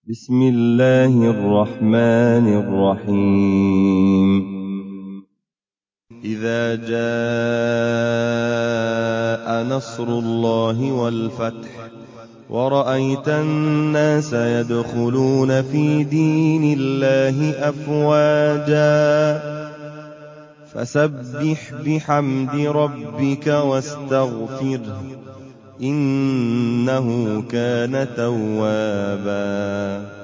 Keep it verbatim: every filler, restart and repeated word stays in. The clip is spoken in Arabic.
بسم الله الرحمن الرحيم إذا جاء نصر الله والفتح ورأيت الناس يدخلون في دين الله أفواجا فسبح بحمد ربك واستغفره إنه كان توابا